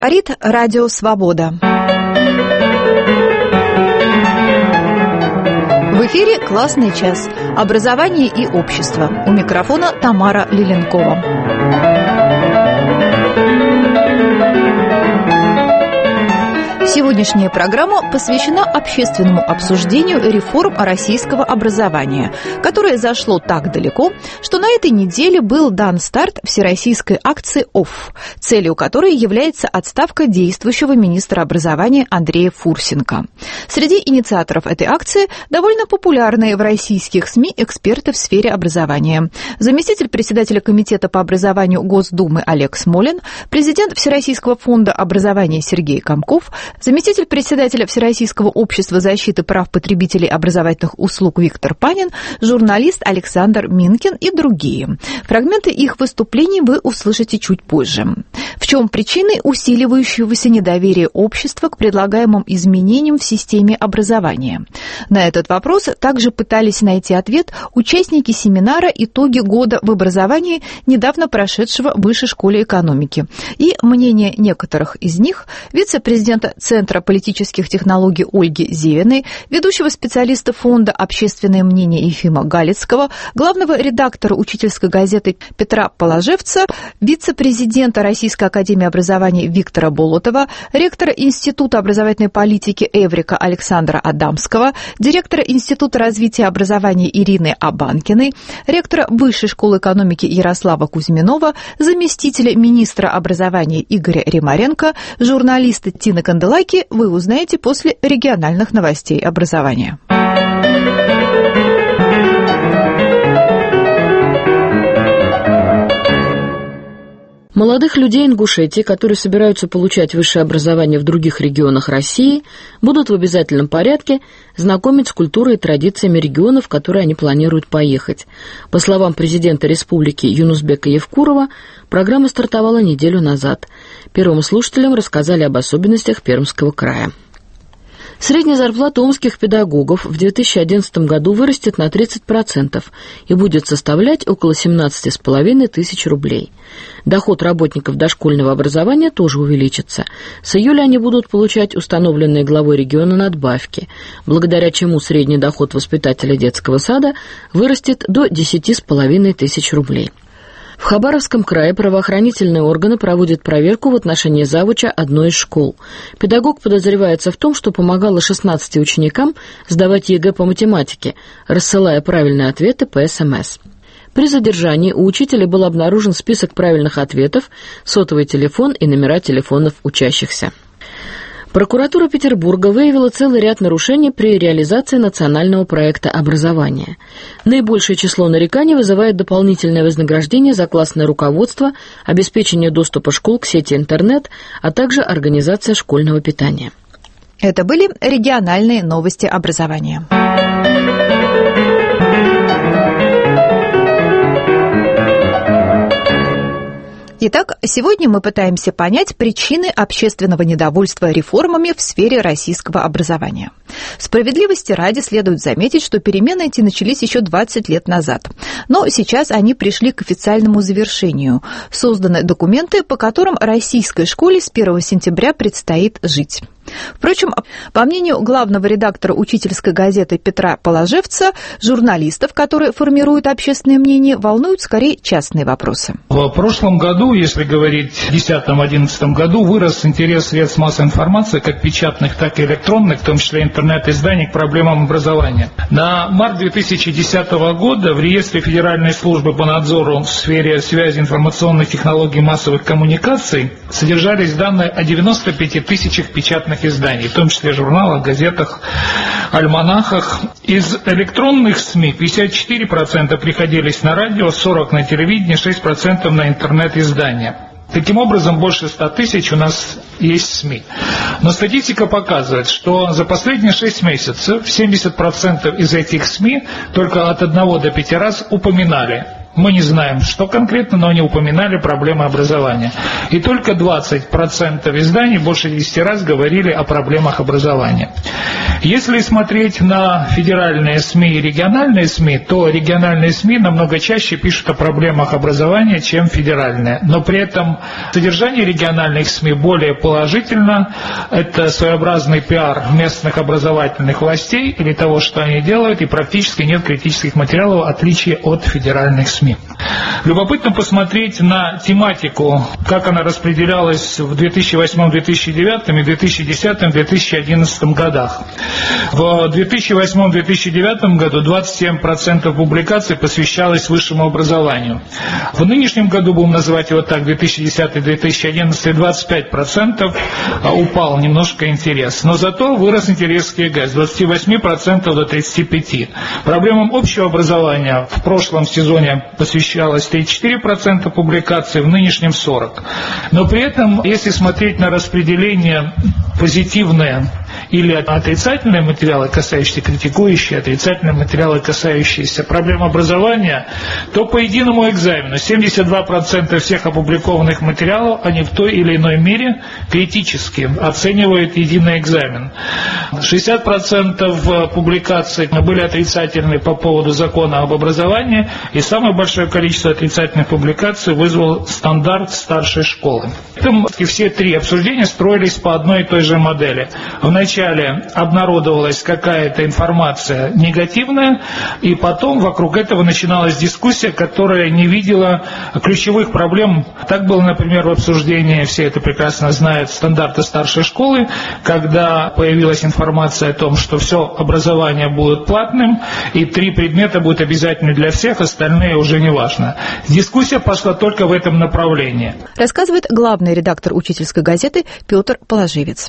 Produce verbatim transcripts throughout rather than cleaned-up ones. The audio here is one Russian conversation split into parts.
Говорит Радио Свобода. В эфире «Классный час». Образование и общество. У микрофона Тамара Лиленкова. Сегодняшняя программа посвящена общественному обсуждению реформ российского образования, которое зашло так далеко, что на этой неделе был дан старт всероссийской акции ОФФ, целью которой является отставка действующего министра образования Андрея Фурсенко. Среди инициаторов этой акции довольно популярные в российских СМИ эксперты в сфере образования. Заместитель председателя Комитета по образованию Госдумы Олег Смолин, президент Всероссийского фонда образования Сергей Комков, заместитель председателя Всероссийского общества защиты прав потребителей образовательных услуг Виктор Панин, журналист Александр Минкин и другие. Фрагменты их выступлений вы услышите чуть позже. В чем причины усиливающегося недоверия общества к предлагаемым изменениям в системе образования? На этот вопрос также пытались найти ответ участники семинара «Итоги года в образовании», недавно прошедшего в Высшей школе экономики. И мнение некоторых из них вице-президента Центра политических технологий Ольги Зевиной, ведущего специалиста фонда «Общественное мнение» Ефима Галицкого, главного редактора учительской газеты Петра Положевца, вице-президента Российской академии образования Виктора Болотова, ректора Института образовательной политики Эврика Александра Адамского, директора Института развития образования Ирины Абанкиной, ректора Высшей школы экономики Ярослава Кузьминова, заместителя министра образования Игоря Римаренко, журналиста Тины Канделаки, вы узнаете после региональных новостей образования. Молодых людей Ингушетии, которые собираются получать высшее образование в других регионах России, будут в обязательном порядке знакомить с культурой и традициями регионов, в которые они планируют поехать. По словам президента республики Юнусбека Евкурова, программа стартовала неделю назад. Первым слушателям рассказали об особенностях Пермского края. Средняя зарплата омских педагогов в две тысячи одиннадцатом году вырастет на тридцать процентов и будет составлять около семнадцать с половиной тысяч рублей. Доход работников дошкольного образования тоже увеличится. С июля они будут получать установленные главой региона надбавки, благодаря чему средний доход воспитателя детского сада вырастет до десяти с половиной тысяч рублей. В Хабаровском крае правоохранительные органы проводят проверку в отношении завуча одной из школ. Педагог подозревается в том, что помогала шестнадцати ученикам сдавать ЕГЭ по математике, рассылая правильные ответы по СМС. При задержании у учителя был обнаружен список правильных ответов, сотовый телефон и номера телефонов учащихся. Прокуратура Петербурга выявила целый ряд нарушений при реализации национального проекта образования. Наибольшее число нареканий вызывает дополнительное вознаграждение за классное руководство, обеспечение доступа школ к сети интернет, а также организация школьного питания. Это были региональные новости образования. Итак, сегодня мы пытаемся понять причины общественного недовольства реформами в сфере российского образования. Справедливости ради следует заметить, что перемены эти начались еще двадцать лет назад. Но сейчас они пришли к официальному завершению. Созданы документы, по которым российской школе с первого сентября предстоит жить. Впрочем, по мнению главного редактора учительской газеты Петра Положевца, журналистов, которые формируют общественное мнение, волнуют скорее частные вопросы. В прошлом году, если говорить в две тысячи десятом-одиннадцатом году, вырос интерес средств массовой информации, как печатных, так и электронных, в том числе интернет-изданий, к проблемам образования. На март две тысячи десятого года в реестре Федеральной службы по надзору в сфере связи информационных технологий и массовых коммуникаций содержались данные о девяноста пяти тысячах печатных изданий, в том числе журналах, газетах, альманахах. Из электронных СМИ пятьдесят четыре процента приходились на радио, сорок процентов на телевидении, шесть процентов на интернет-издания. Таким образом, больше ста тысяч у нас есть СМИ. Но статистика показывает, что за последние шесть месяцев семьдесят процентов из этих СМИ только от одного до пяти раз упоминали Мы не знаем, что конкретно, но они упоминали проблемы образования. И только двадцать процентов изданий больше десяти раз говорили о проблемах образования. Если смотреть на федеральные СМИ и региональные СМИ, то региональные СМИ намного чаще пишут о проблемах образования, чем федеральные. Но при этом содержание региональных СМИ более положительно. Это своеобразный пиар местных образовательных властей или того, что они делают, и практически нет критических материалов, в отличие от федеральных СМИ. Любопытно посмотреть на тематику, как она распределялась в две тысячи восьмом — две тысячи девятом и две тысячи десятом — две тысячи одиннадцатом годах. В две тысячи восьмом — две тысячи девятом году двадцать семь процентов публикаций посвящалось высшему образованию. В нынешнем году, будем называть его так, две тысячи десятый — две тысячи одиннадцатый, двадцать пять процентов упал немножко интерес. Но зато вырос интерес к ЕГЭ с двадцати восьми процентов до тридцати пяти процентов. Проблемам общего образования в прошлом сезоне посвящалось тридцать четыре процента публикаций, в нынешнем сорок процентов. Но при этом, если смотреть на распределение позитивное или отрицательные материалы, касающиеся критикующие, отрицательные материалы, касающиеся проблем образования, то по единому экзамену семьдесят два процента всех опубликованных материалов, они в той или иной мере критически оценивают единый экзамен. шестьдесят процентов публикаций были отрицательны по поводу закона об образовании, и самое большое количество отрицательных публикаций вызвал стандарт старшей школы. Поэтому все три обсуждения строились по одной и той же модели. Вначале обнародовалась какая-то информация негативная, и потом вокруг этого начиналась дискуссия, которая не видела ключевых проблем. Так было, например, в обсуждении, все это прекрасно знают, стандарта старшей школы, когда появилась информация о том, что все образование будет платным, и три предмета будут обязательны для всех, остальные уже не важно. Дискуссия пошла только в этом направлении. Рассказывает главный редактор учительской газеты Петр Положивец.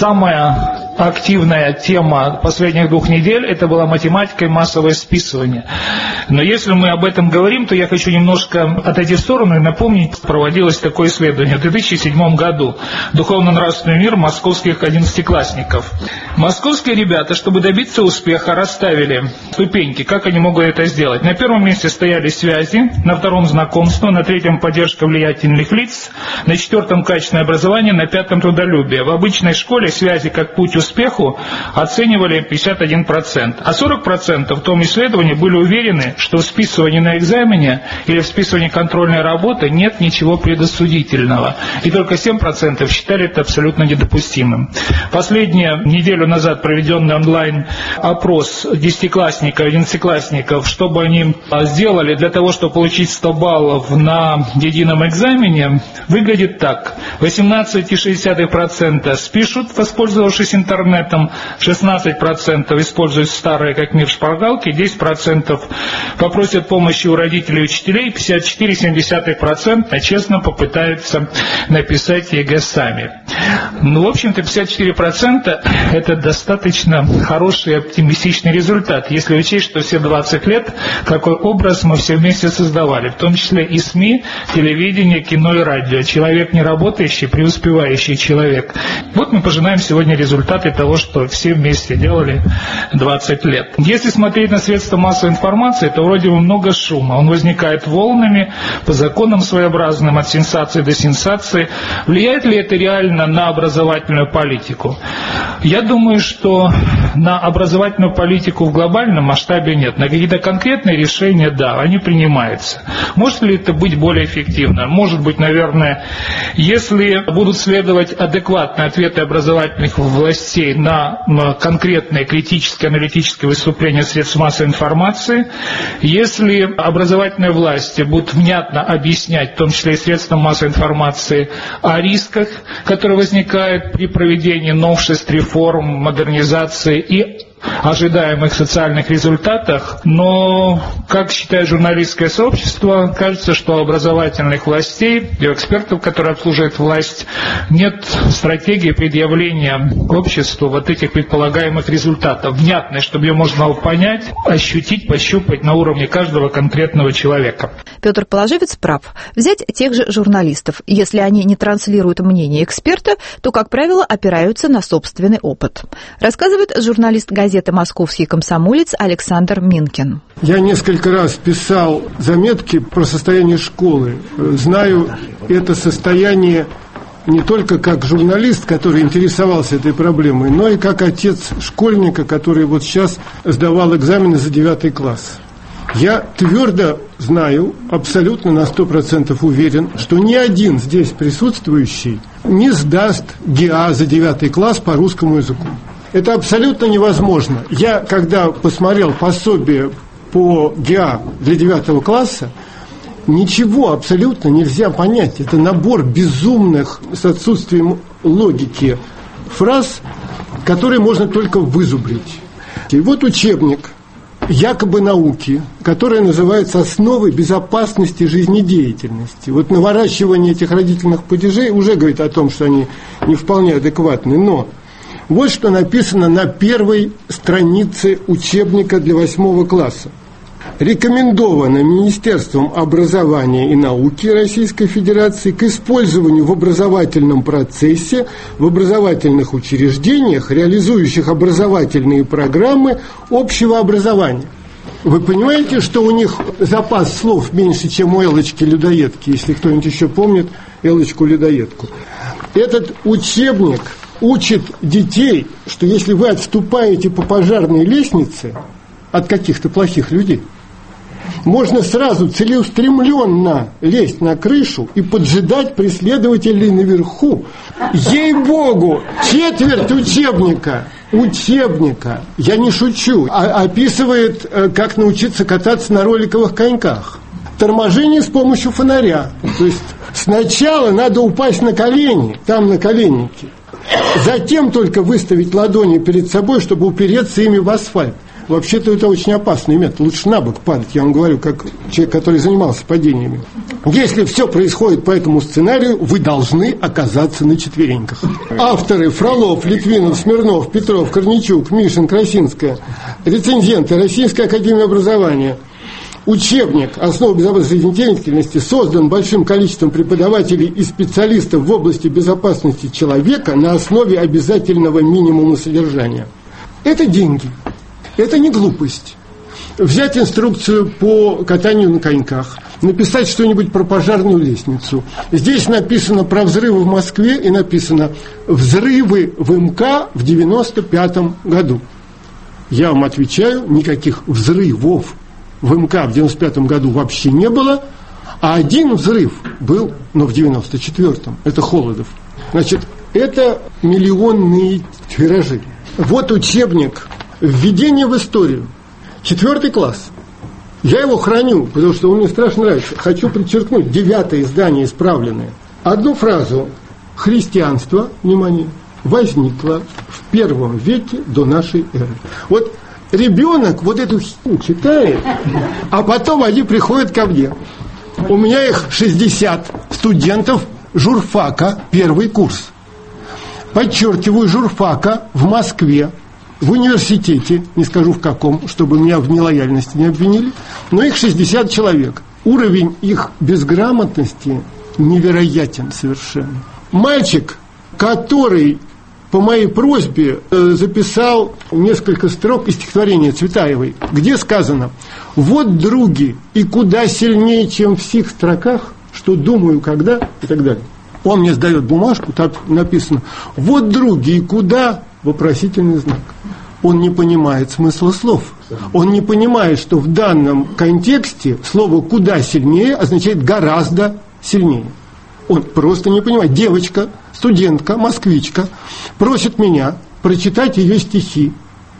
Самая активная тема последних двух недель — это была математика и массовое списывание. Но если мы об этом говорим, то я хочу немножко отойти в сторону и напомнить, проводилось такое исследование в две тысячи седьмом году. Духовно-нравственный мир московских одиннадцатиклассников. Московские ребята, чтобы добиться успеха, расставили ступеньки, как они могут это сделать. На первом месте стояли связи, на втором знакомство, на третьем поддержка влиятельных лиц, на четвертом качественное образование, на пятом трудолюбие. В обычной школе связи как путь к успеху оценивали пятьдесят один процент, а сорок процентов в том исследовании были уверены, что в списывании на экзамене или в списывании контрольной работы нет ничего предосудительного. И только семь процентов считали это абсолютно недопустимым. Последнюю неделю назад проведенный онлайн опрос десятиклассников, одиннадцатиклассников, что бы они сделали для того, чтобы получить сто баллов на едином экзамене, выглядит так. восемнадцать целых шесть десятых процента спишут, воспользовавшись интернетом, шестнадцать процентов используют старые как мир шпаргалки, десять процентов попросят помощи у родителей и учителей, пятьдесят четыре целых семь десятых процента честно попытаются написать ЕГЭ сами. Ну, в общем-то, пятьдесят четыре процента это достаточно хороший оптимистичный результат, если учесть, что все двадцать лет какой образ мы все вместе создавали, в том числе и СМИ, телевидение, кино и радио. Человек не работающий, преуспевающий человек. Вот мы пожинаем сегодня результаты того, что все вместе делали двадцать лет. Если смотреть на средства массовой информации, то вроде бы много шума. Он возникает волнами, по законам своеобразным, от сенсации до сенсации. Влияет ли это реально на образовательную политику? Я думаю, что на образовательную политику в глобальном масштабе нет. На какие-то конкретные решения, да, они принимаются. Может ли это быть более эффективно? Может быть, наверное, если будут следовать адекватные ответы образовательных властей на конкретные критические, аналитические выступления средств массовой информации, если образовательные власти будут внятно объяснять, в том числе и средствам массовой информации, о рисках, которые возникают при проведении новшеств, реформ, модернизации и ожидаемых социальных результатах, но, как считает журналистское сообщество, кажется, что у образовательных властей и у экспертов, которые обслуживают власть, нет стратегии предъявления обществу вот этих предполагаемых результатов, внятной, чтобы ее можно было понять, ощутить, пощупать на уровне каждого конкретного человека. Петр Положивец прав. Взять тех же журналистов. Если они не транслируют мнение эксперта, то, как правило, опираются на собственный опыт. Рассказывает журналист газеты газеты «Московский комсомолец» Александр Минкин. Я несколько раз писал заметки про состояние школы. Знаю это состояние не только как журналист, который интересовался этой проблемой, но и как отец школьника, который вот сейчас сдавал экзамены за девятый класс. Я твердо знаю, абсолютно на сто процентов уверен, что ни один здесь присутствующий не сдаст ГИА за девятый класс по русскому языку. Это абсолютно невозможно. Я, когда посмотрел пособие по ГИА для девятого класса, ничего абсолютно нельзя понять. Это набор безумных, с отсутствием логики фраз, которые можно только вызубрить. И вот учебник якобы науки, которая называется «Основы безопасности жизнедеятельности». Вот наворачивание этих родительных падежей уже говорит о том, что они не вполне адекватны. Но вот что написано на первой странице учебника для восьмого класса. Рекомендовано Министерством образования и науки Российской Федерации к использованию в образовательном процессе в образовательных учреждениях, реализующих образовательные программы общего образования. Вы понимаете, что у них запас слов меньше, чем у Эллочки-людоедки, если кто-нибудь еще помнит Эллочку-людоедку. Этот учебник учит детей, что если вы отступаете по пожарной лестнице от каких-то плохих людей, можно сразу целеустремленно лезть на крышу и поджидать преследователей наверху. Ей-богу, четверть учебника, учебника, я не шучу, а, описывает, как научиться кататься на роликовых коньках. Торможение с помощью фонаря. То есть сначала надо упасть на колени, там на коленнике. Затем только выставить ладони перед собой, чтобы упереться ими в асфальт. Вообще-то это очень опасный метод. Лучше на бок падать, я вам говорю, как человек, который занимался падениями. Если все происходит по этому сценарию, вы должны оказаться на четвереньках. Авторы: Фролов, Литвинов, Смирнов, Петров, Корничук, Мишин, Красинская. Рецензенты: Российская академия образования. Учебник «Основы безопасности жизнедеятельности» создан большим количеством преподавателей и специалистов в области безопасности человека на основе обязательного минимума содержания. Это деньги. Это не глупость. Взять инструкцию по катанию на коньках, написать что-нибудь про пожарную лестницу. Здесь написано про взрывы в Москве и написано «взрывы в МК в девяносто пятом году». Я вам отвечаю, никаких взрывов в МК в девяносто пятом году вообще не было, а один взрыв был, но в девяносто четвёртом. Это Холодов. Значит, это миллионные тиражи. Вот учебник «Введение в историю». Четвертый класс. Я его храню, потому что он мне страшно нравится. Хочу подчеркнуть, девятое издание исправленное. Одну фразу: «Христианство, внимание, возникло в первом веке до нашей эры». Вот ребенок вот эту херню читает, а потом они приходят ко мне. У меня их шестьдесят студентов журфака, первый курс. Подчеркиваю, журфака в Москве, в университете, не скажу в каком, чтобы меня в нелояльности не обвинили, но их шестьдесят человек. Уровень их безграмотности невероятен совершенно. Мальчик, который по моей просьбе записал несколько строк из стихотворения Цветаевой, где сказано: «Вот, други, и куда сильнее, чем в сих строках, что думаю, когда» и так далее. Он мне сдает бумажку, так написано: «Вот, други, и куда?» вопросительный знак. Он не понимает смысла слов. Он не понимает, что в данном контексте слово «куда сильнее» означает «гораздо сильнее». Он просто не понимает. Девочка, студентка, москвичка просит меня прочитать ее стихи.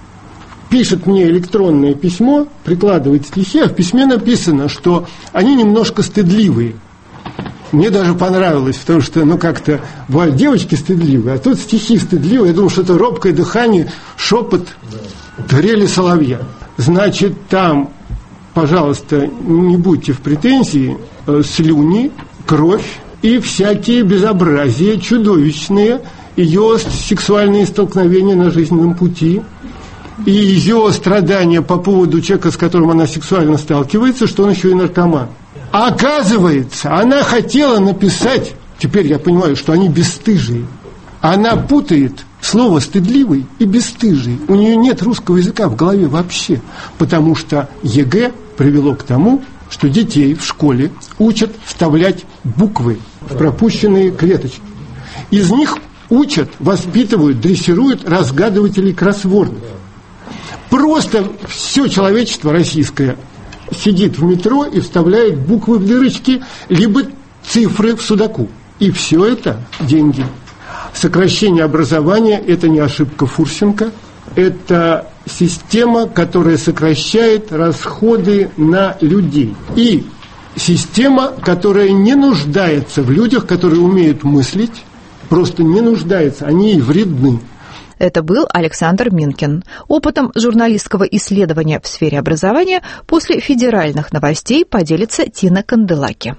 Пишет мне электронное письмо, прикладывает стихи, а в письме написано, что они немножко стыдливые. Мне даже понравилось, потому что, ну, как-то бывают девочки стыдливые, а тут стихи стыдливые. Я думал, что это робкое дыхание, шепот трели соловья. Значит, там, пожалуйста, не будьте в претензии, слюни, кровь и всякие безобразия чудовищные, ее сексуальные столкновения на жизненном пути, и ее страдания по поводу человека, с которым она сексуально сталкивается, что он еще и наркоман. А оказывается, она хотела написать, теперь я понимаю, что они бесстыжие. Она путает слово «стыдливый» и «бесстыжий». У нее нет русского языка в голове вообще, потому что ЕГЭ привело к тому, что детей в школе учат вставлять буквы в пропущенные клеточки. Из них учат, воспитывают, дрессируют разгадывателей кроссвордов. Просто все человечество российское сидит в метро и вставляет буквы в дырочки, либо цифры в судаку. И все это деньги. Сокращение образования – это не ошибка Фурсенко, это система, которая сокращает расходы на людей. И система, которая не нуждается в людях, которые умеют мыслить, просто не нуждается, они ей вредны. Это был Александр Минкин. Опытом журналистского исследования в сфере образования после федеральных новостей поделится Тина Канделаки.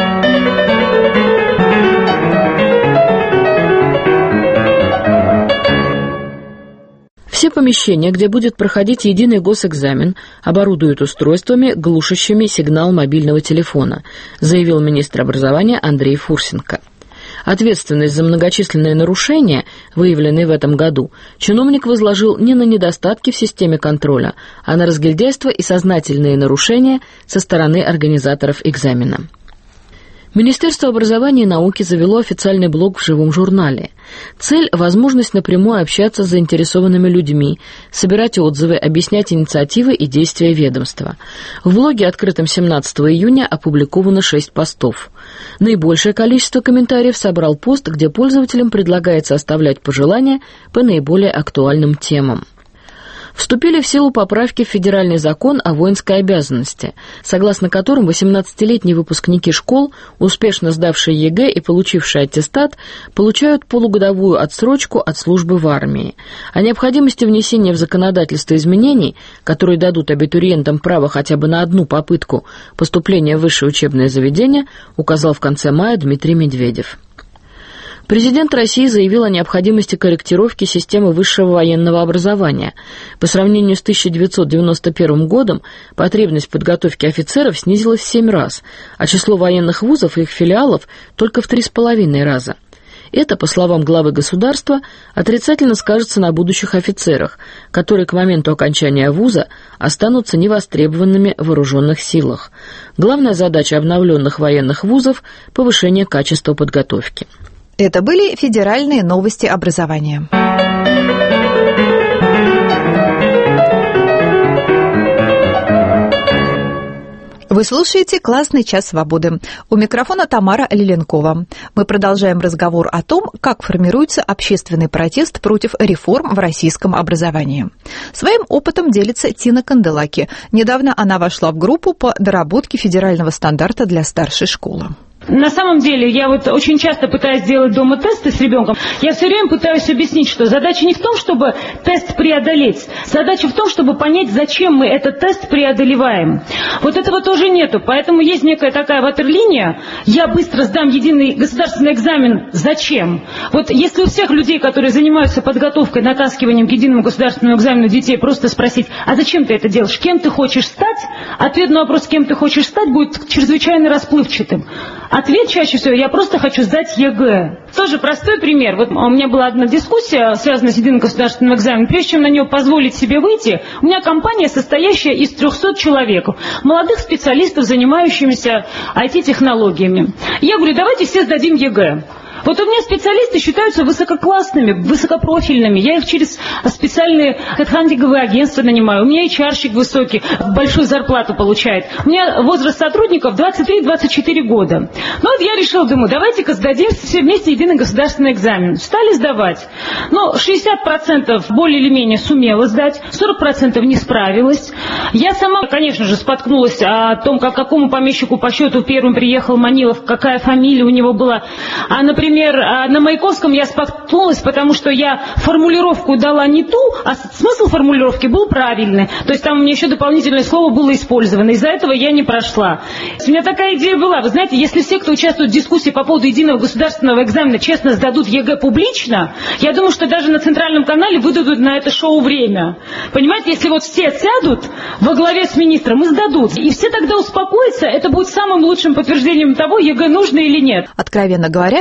Все помещения, где будет проходить единый госэкзамен, оборудуют устройствами, глушащими сигнал мобильного телефона, заявил министр образования Андрей Фурсенко. Ответственность за многочисленные нарушения, выявленные в этом году, чиновник возложил не на недостатки в системе контроля, а на разгильдяйство и сознательные нарушения со стороны организаторов экзамена. Министерство образования и науки завело официальный блог в живом журнале. Цель – возможность напрямую общаться с заинтересованными людьми, собирать отзывы, объяснять инициативы и действия ведомства. В блоге, открытом семнадцатого июня, опубликовано шесть постов. Наибольшее количество комментариев собрал пост, где пользователям предлагается оставлять пожелания по наиболее актуальным темам. Вступили в силу поправки в федеральный закон о воинской обязанности, согласно которым восемнадцатилетние выпускники школ, успешно сдавшие ЕГЭ и получившие аттестат, получают полугодовую отсрочку от службы в армии. О необходимости внесения в законодательство изменений, которые дадут абитуриентам право хотя бы на одну попытку поступления в высшее учебное заведение, указал в конце мая Дмитрий Медведев. Президент России заявил о необходимости корректировки системы высшего военного образования. По сравнению с тысяча девятьсот девяносто первым годом потребность в подготовке офицеров снизилась в семь раз, а число военных вузов и их филиалов только в три с половиной раза. Это, по словам главы государства, отрицательно скажется на будущих офицерах, которые к моменту окончания вуза останутся невостребованными в вооруженных силах. Главная задача обновленных военных вузов – повышение качества подготовки. Это были федеральные новости образования. Вы слушаете «Классный час свободы». У микрофона Тамара Лиленкова. Мы продолжаем разговор о том, как формируется общественный протест против реформ в российском образовании. Своим опытом делится Тина Канделаки. Недавно она вошла в группу по доработке федерального стандарта для старшей школы. На самом деле, я вот очень часто пытаюсь делать дома тесты с ребенком. Я все время пытаюсь объяснить, что задача не в том, чтобы тест преодолеть. Задача в том, чтобы понять, зачем мы этот тест преодолеваем. Вот этого тоже нету. Поэтому есть некая такая ватерлиния. Я быстро сдам единый государственный экзамен. Зачем? Вот если у всех людей, которые занимаются подготовкой, натаскиванием к единому государственному экзамену детей, просто спросить, а зачем ты это делаешь? Кем ты хочешь стать? Ответ на вопрос, кем ты хочешь стать, будет чрезвычайно расплывчатым. Ответ чаще всего: я просто хочу сдать ЕГЭ. Тоже простой пример. Вот у меня была одна дискуссия, связанная с единым государственным экзаменом. Прежде чем на него позволить себе выйти, у меня компания, состоящая из трехсот человек, молодых специалистов, занимающихся ай ти-технологиями. Я говорю, давайте все сдадим ЕГЭ. Вот у меня специалисты считаются высококлассными, высокопрофильными. Я их через специальные хедхантинговые агентства нанимаю. У меня эйч ар-щик высокий, большую зарплату получает. У меня возраст сотрудников двадцать три - двадцать четыре года. Ну вот я решила, думаю, давайте-ка сдадим все вместе единый государственный экзамен. Стали сдавать. Ну, шестьдесят процентов более или менее сумела сдать, сорок процентов не справилась. Я сама, конечно же, споткнулась о том, как какому помещику по счету первым приехал Манилов, какая фамилия у него была. А, например, Например, на Маяковском я споткнулась, потому что я формулировку дала не ту, а смысл формулировки был правильный. То есть там у меня еще дополнительное слово было использовано. Из-за этого я не прошла. У меня такая идея была. Вы знаете, если все, кто участвует в дискуссии по поводу единого государственного экзамена, честно сдадут ЕГЭ публично, я думаю, что даже на центральном канале выдадут на это шоу время. Понимаете, если вот все сядут во главе с министром и сдадут, и все тогда успокоятся, это будет самым лучшим подтверждением того, ЕГЭ нужно или нет. Откровенно говоря, меня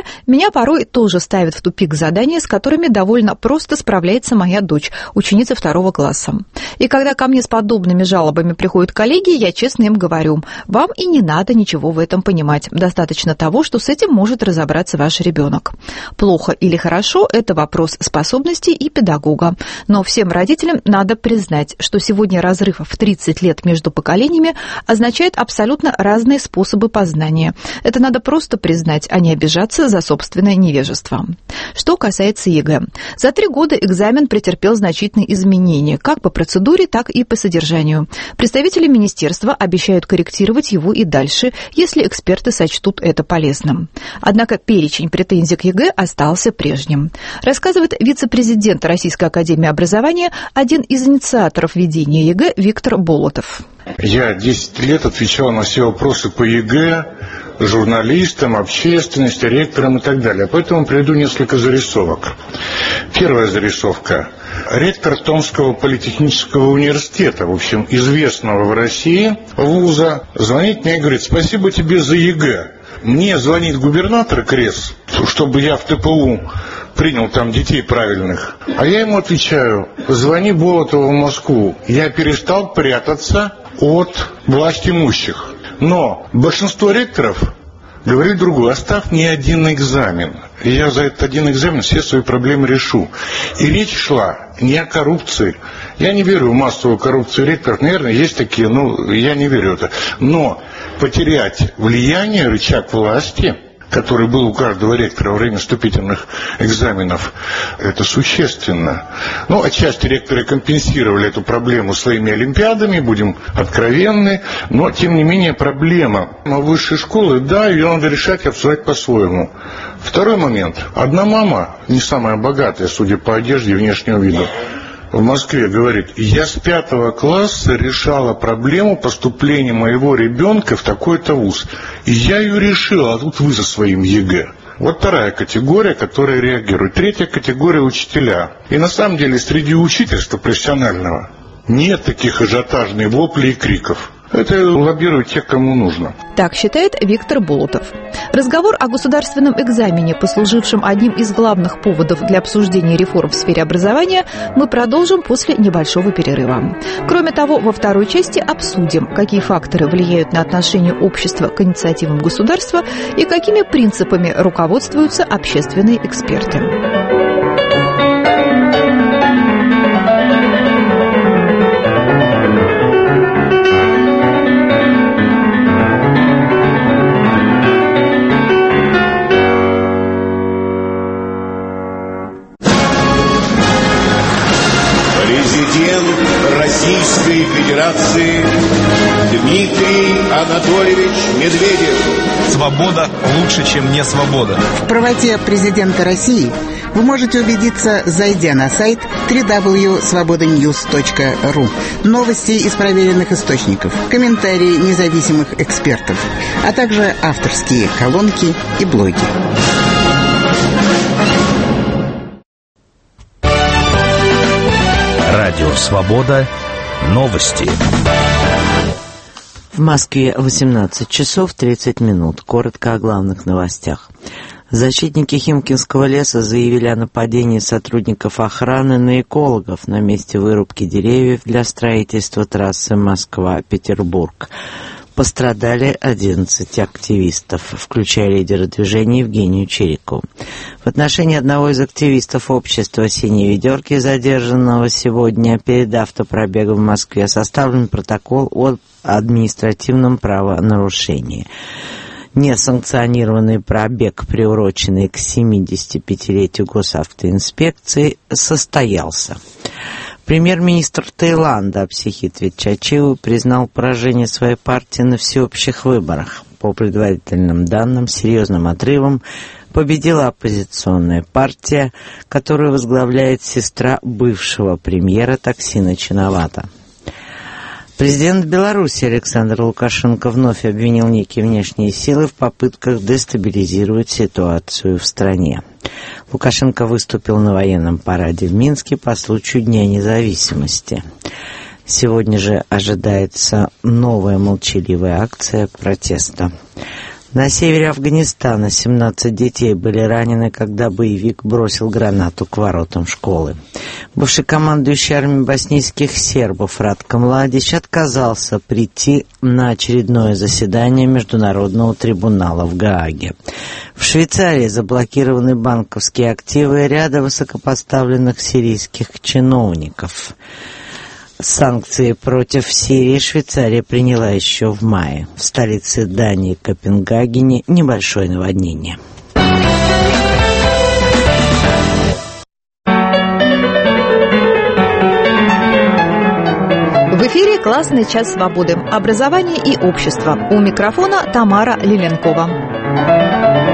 Меня порой тоже ставят в тупик задания, с которыми довольно просто справляется моя дочь, ученица второго класса. И когда ко мне с подобными жалобами приходят коллеги, я честно им говорю: вам и не надо ничего в этом понимать. Достаточно того, что с этим может разобраться ваш ребенок. Плохо или хорошо – это вопрос способностей и педагога. Но всем родителям надо признать, что сегодня разрыв в тридцать лет между поколениями означает абсолютно разные способы познания. Это надо просто признать, а не обижаться за собственное невежество. Что касается ЕГЭ. За три года экзамен претерпел значительные изменения, как по процедуре, так и по содержанию. Представители министерства обещают корректировать его и дальше, если эксперты сочтут это полезным. Однако перечень претензий к ЕГЭ остался прежним. Рассказывает вице-президент Российской академии образования, один из инициаторов введения ЕГЭ Виктор Болотов. Я десять лет отвечал на все вопросы по ЕГЭ журналистам, общественности, ректорам и так далее. Поэтому приведу несколько зарисовок. Первая зарисовка. Ректор Томского политехнического университета, в общем, известного в России вуза, звонит мне и говорит: спасибо тебе за ЕГЭ. Мне звонит губернатор Крес, чтобы я в ТПУ принял там детей правильных. А я ему отвечаю: звони Болотову в Москву. Я перестал прятаться от властимущих. Но большинство ректоров говорит другое: оставь мне один экзамен, и я за этот один экзамен все свои проблемы решу. И речь шла не о коррупции. Я не верю в массовую коррупцию ректоров. Наверное, есть такие, но я не верю в это. Но потерять влияние, рычаг власти, который был у каждого ректора во время вступительных экзаменов, это существенно. Ну, отчасти ректоры компенсировали эту проблему своими олимпиадами, будем откровенны, но, тем не менее, проблема высшей школы, да, ее надо решать и обсуждать по-своему. Второй момент. Одна мама, не самая богатая, судя по одежде и внешнему виду, в Москве говорит: я с пятого класса решала проблему поступления моего ребенка в такой-то вуз. И я ее решила, а тут вы за своим ЕГЭ. Вот вторая категория, которая реагирует. Третья категория — учителя. И на самом деле среди учительства профессионального нет таких ажиотажных воплей и криков. Это лоббируют тех, кому нужно. Так считает Виктор Болотов. Разговор о государственном экзамене, послужившем одним из главных поводов для обсуждения реформ в сфере образования, мы продолжим после небольшого перерыва. Кроме того, во второй части обсудим, какие факторы влияют на отношение общества к инициативам государства и какими принципами руководствуются общественные эксперты. Российской Федерации Дмитрий Анатольевич Медведев. Свобода лучше, чем не свобода. В правоте президента России вы можете убедиться, зайдя на сайт дабл ю дабл ю дабл ю точка свобода ньюс точка ру. Новости из проверенных источников, комментарии независимых экспертов, а также авторские колонки и блоги. Радио «Свобода». Новости. В Москве восемнадцать часов тридцать минут. Коротко о главных новостях. Защитники Химкинского леса заявили о нападении сотрудников охраны на экологов на месте вырубки деревьев для строительства трассы Москва-Петербург. Пострадали одиннадцать активистов, включая лидера движения Евгению Чирикову. В отношении одного из активистов общества «Синие ведерки», задержанного сегодня перед автопробегом в Москве, составлен протокол о административном правонарушении. Несанкционированный пробег, приуроченный к семидесятипятилетию госавтоинспекции, состоялся. Премьер-министр Таиланда Абсихит Витчачиу признал поражение своей партии на всеобщих выборах. По предварительным данным, серьезным отрывом победила оппозиционная партия, которую возглавляет сестра бывшего премьера Таксина Чиновата. Президент Беларуси Александр Лукашенко вновь обвинил некие внешние силы в попытках дестабилизировать ситуацию в стране. Лукашенко выступил на военном параде в Минске по случаю Дня независимости. Сегодня же ожидается новая молчаливая акция протеста. На севере Афганистана семнадцать детей были ранены, когда боевик бросил гранату к воротам школы. Бывший командующий армией боснийских сербов Радко Младич отказался прийти на очередное заседание Международного трибунала в Гааге. В Швейцарии заблокированы банковские активы ряда высокопоставленных сирийских чиновников. Санкции против Сирии Швейцария приняла еще в мае. В столице Дании, Копенгагене, небольшое наводнение. В эфире «Классный час свободы». Образование и общество. У микрофона Тамара Лиленкова.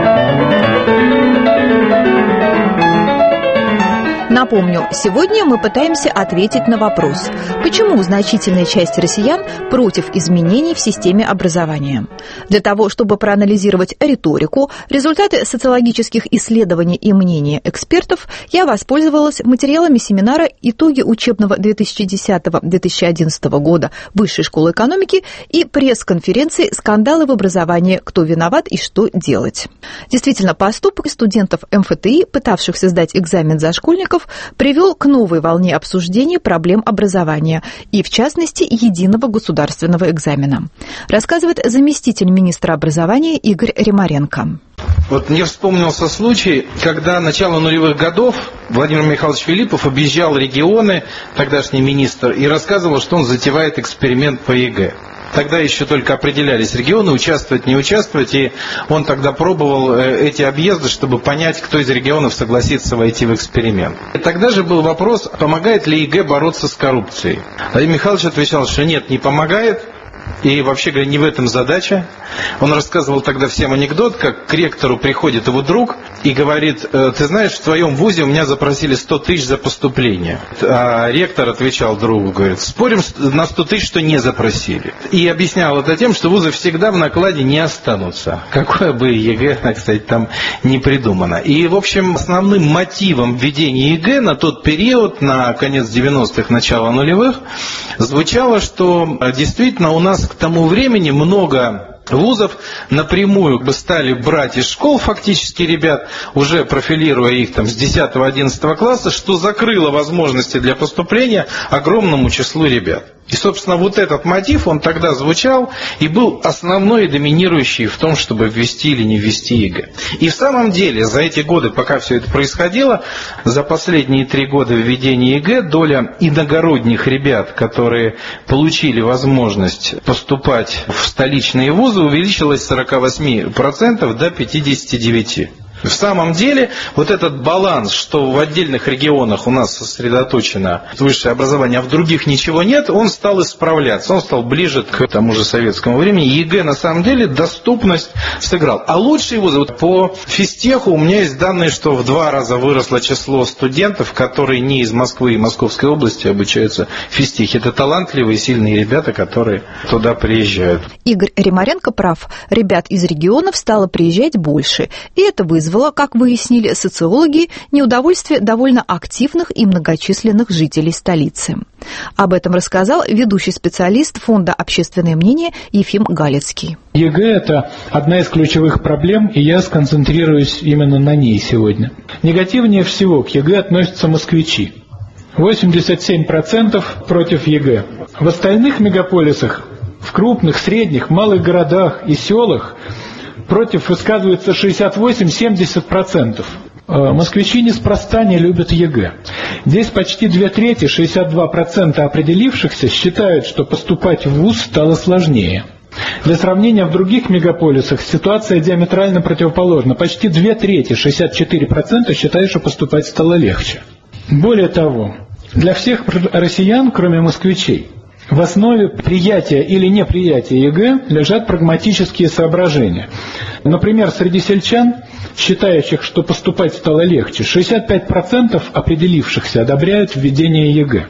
Напомню, сегодня мы пытаемся ответить на вопрос, почему значительная часть россиян против изменений в системе образования. Для того, чтобы проанализировать риторику, результаты социологических исследований и мнения экспертов, я воспользовалась материалами семинара «Итоги учебного две тысячи десятого — две тысячи одиннадцатого года Высшей школы экономики» и пресс-конференции «Скандалы в образовании. Кто виноват и что делать». Действительно, поступок студентов эм эф тэ и, пытавшихся сдать экзамен за школьников, привел к новой волне обсуждения проблем образования и, в частности, единого государственного экзамена. Рассказывает заместитель министра образования Игорь Римаренко. Вот мне вспомнился случай, когда начало нулевых годов Владимир Михайлович Филиппов объезжал регионы, тогдашний министр, и рассказывал, что он затевает эксперимент по ЕГЭ. Тогда еще только определялись регионы, участвовать, не участвовать, и он тогда пробовал эти объезды, чтобы понять, кто из регионов согласится войти в эксперимент. И тогда же был вопрос, помогает ли ЕГЭ бороться с коррупцией. Владимир Михайлович отвечал, что нет, не помогает. И вообще говоря, не в этом задача. Он рассказывал тогда всем анекдот, как к ректору приходит его друг и говорит: ты знаешь, в твоем вузе у меня запросили сто тысяч за поступление. А ректор отвечал другу, говорит: спорим на сто тысяч, что не запросили. И объяснял это тем, что вузы всегда в накладе не останутся. Какое бы ЕГЭ, кстати, там не придумано. И, в общем, основным мотивом введения ЕГЭ на тот период, на конец девяностых, начало нулевых, звучало, что действительно у нас к тому времени много вузов напрямую бы стали брать из школ фактически ребят, уже профилируя их там с десятого-одиннадцатого класса, что закрыло возможности для поступления огромному числу ребят. И, собственно, вот этот мотив, он тогда звучал и был основной и доминирующий в том, чтобы ввести или не ввести ЕГЭ. И в самом деле, за эти годы, пока все это происходило, за последние три года введения ЕГЭ доля иногородних ребят, которые получили возможность поступать в столичные вузы, увеличилась с сорока восьми процентов до пятидесяти девяти процентов. В самом деле, вот этот баланс, что в отдельных регионах у нас сосредоточено высшее образование, а в других ничего нет, он стал исправляться, он стал ближе к тому же советскому времени. ЕГЭ, на самом деле, доступность сыграл. А лучшие вузы, вот по физтеху у меня есть данные, что в два раза выросло число студентов, которые не из Москвы и Московской области обучаются в физтехе. Это талантливые, сильные ребята, которые туда приезжают. Игорь Римаренко прав. Ребят из регионов стало приезжать больше. И это вызвало, как выяснили социологи, неудовольствие довольно активных и многочисленных жителей столицы. Об этом рассказал ведущий специалист Фонда «Общественное мнение» Ефим Галицкий. ЕГЭ – это одна из ключевых проблем, и я сконцентрируюсь именно на ней сегодня. Негативнее всего к ЕГЭ относятся москвичи. восемьдесят семь процентов против ЕГЭ. В остальных мегаполисах, в крупных, средних, малых городах и селах против высказывается шестьдесят восемь — семьдесят процентов. Москвичи неспроста не любят ЕГЭ. Здесь почти две трети, шестьдесят два процента определившихся считают, что поступать в вуз стало сложнее. Для сравнения, в других мегаполисах ситуация диаметрально противоположна. Почти две трети, шестьдесят четыре процента считают, что поступать стало легче. Более того, для всех россиян, кроме москвичей, в основе приятия или неприятия ЕГЭ лежат прагматические соображения. Например, среди сельчан, считающих, что поступать стало легче, шестьдесят пять процентов определившихся одобряют введение ЕГЭ.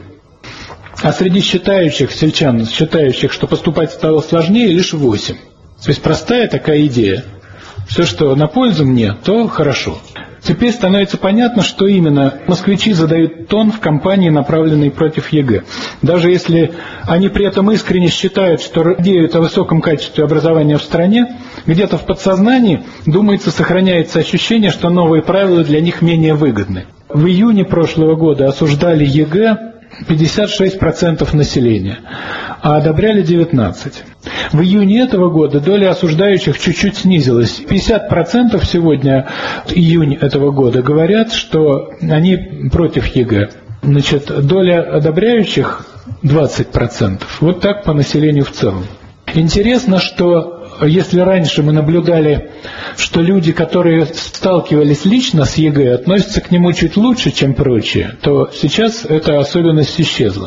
А среди считающих сельчан, считающих, что поступать стало сложнее, лишь восемь процентов. То есть простая такая идея. Все, что на пользу мне, то хорошо. Теперь становится понятно, что именно москвичи задают тон в кампании, направленной против ЕГЭ. Даже если они при этом искренне считают, что радеют о высоком качестве образования в стране, где-то в подсознании, думается, сохраняется ощущение, что новые правила для них менее выгодны. В июне прошлого года осуждали ЕГЭ пятьдесят шесть процентов населения, а одобряли девятнадцать процентов. В июне этого года доля осуждающих чуть-чуть снизилась. пятьдесят процентов сегодня, июнь этого года, говорят, что они против ЕГЭ. Значит, доля одобряющих двадцать процентов. Вот так по населению в целом. Интересно, что если раньше мы наблюдали, что люди, которые сталкивались лично с ЕГЭ, относятся к нему чуть лучше, чем прочие, то сейчас эта особенность исчезла.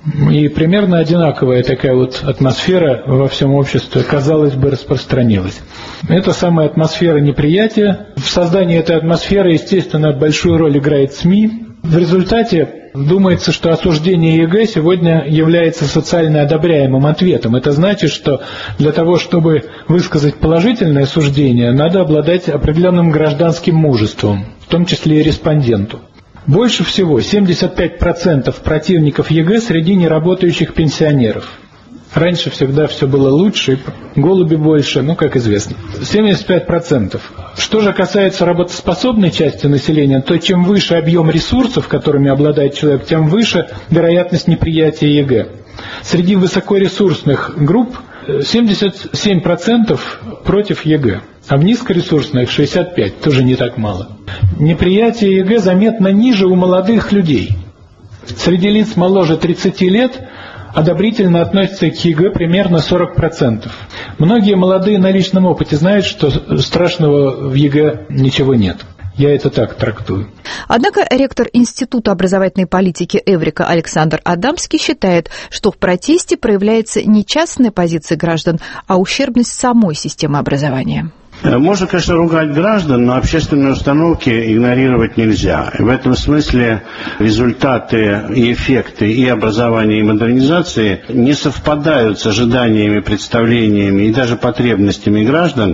И примерно одинаковая такая вот атмосфера во всем обществе, казалось бы, распространилась. Это самая атмосфера неприятия. В создании этой атмосферы, естественно, большую роль играет СМИ. В результате думается, что осуждение ЕГЭ сегодня является социально одобряемым ответом. Это значит, что для того, чтобы высказать положительное суждение, надо обладать определенным гражданским мужеством, в том числе и респонденту. Больше всего, семьдесят пять процентов противников ЕГЭ среди неработающих пенсионеров. Раньше всегда все было лучше, голуби больше, ну, как известно. семьдесят пять процентов. Что же касается работоспособной части населения, то чем выше объем ресурсов, которыми обладает человек, тем выше вероятность неприятия ЕГЭ. Среди высокоресурсных групп семьдесят семь процентов против ЕГЭ, а в низкоресурсных шестьдесят пять процентов, тоже не так мало. Неприятие ЕГЭ заметно ниже у молодых людей. Среди лиц моложе тридцати лет одобрительно относятся к ЕГЭ примерно сорок процентов. Многие молодые на личном опыте знают, что страшного в ЕГЭ ничего нет. Я это так трактую. Однако ректор Института образовательной политики Эврика Александр Адамский считает, что в протесте проявляется не частная позиция граждан, а ущербность самой системы образования. Можно, конечно, ругать граждан, но общественные установки игнорировать нельзя. В этом смысле результаты и эффекты и образования, и модернизации не совпадают с ожиданиями, представлениями и даже потребностями граждан.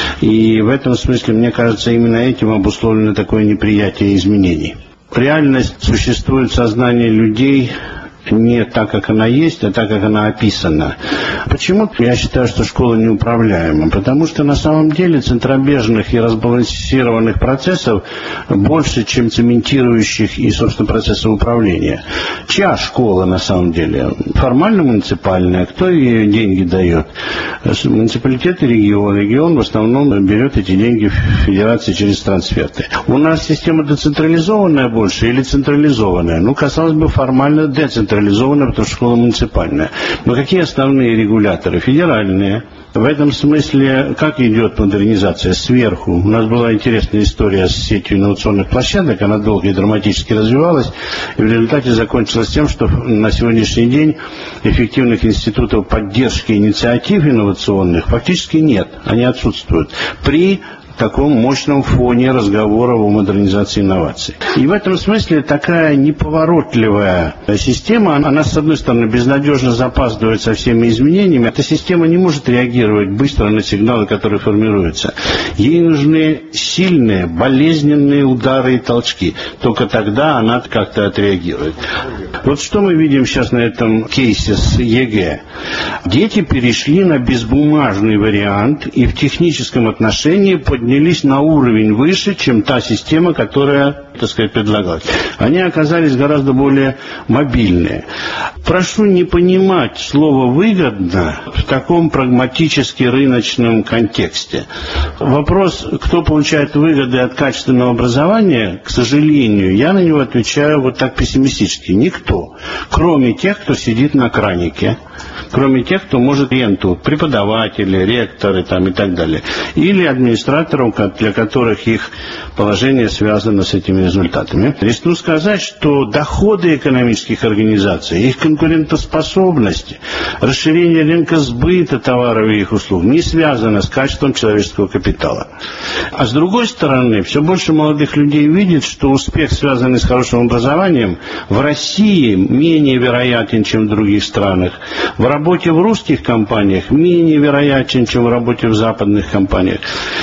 И в этом смысле, мне кажется, именно этим обусловлено такое неприятие изменений. Реальность существует в сознании людей не так, как она есть, а так, как она описана. Почему я считаю, что школа неуправляема? Потому что на самом деле центробежных и разбалансированных процессов больше, чем цементирующих и, собственно, процессов управления. Чья школа на самом деле? Формально муниципальная. Кто ей деньги дает? Муниципалитет и регион. Регион в основном берет эти деньги в федерации через трансферты. У нас система децентрализованная больше или централизованная? Ну, казалось бы, формально децентрализованная. Централизованная, потому что школа муниципальная. Но какие основные регуляторы? Федеральные. В этом смысле, как идет модернизация? Сверху. У нас была интересная история с сетью инновационных площадок. Она долго и драматически развивалась. И в результате закончилась тем, что на сегодняшний день эффективных институтов поддержки инициатив инновационных фактически нет. Они отсутствуют. При таком мощном фоне разговоров о модернизации инноваций. И в этом смысле такая неповоротливая система, она, с одной стороны, безнадежно запаздывает со всеми изменениями. Эта система не может реагировать быстро на сигналы, которые формируются. Ей нужны сильные, болезненные удары и толчки. Только тогда она как-то отреагирует. Вот что мы видим сейчас на этом кейсе с ЕГЭ. Дети перешли на безбумажный вариант и в техническом отношении поднялись на уровень выше, чем та система, которая, так сказать, предлагалась. Они оказались гораздо более мобильные. Прошу не понимать слово «выгодно» в таком прагматически рыночном контексте. Вопрос, кто получает выгоды от качественного образования, к сожалению, я на него отвечаю вот так пессимистически. Никто. Кроме тех, кто сидит на кранике. Кроме тех, кто может ренту, преподаватели, ректоры там, и так далее. Или администраторов, для которых их положение связано с этими результатами. Рискну сказать, что доходы экономических организаций, их конкурентоспособность, расширение рынка сбыта товаров и их услуг не связано с качеством человеческого капитала. А с другой стороны, все больше молодых людей видит, что успех, связанный с хорошим образованием, в России менее вероятен, чем в других странах. В работе в русских компаниях менее вероятен, чем в работе в западных компаниях. И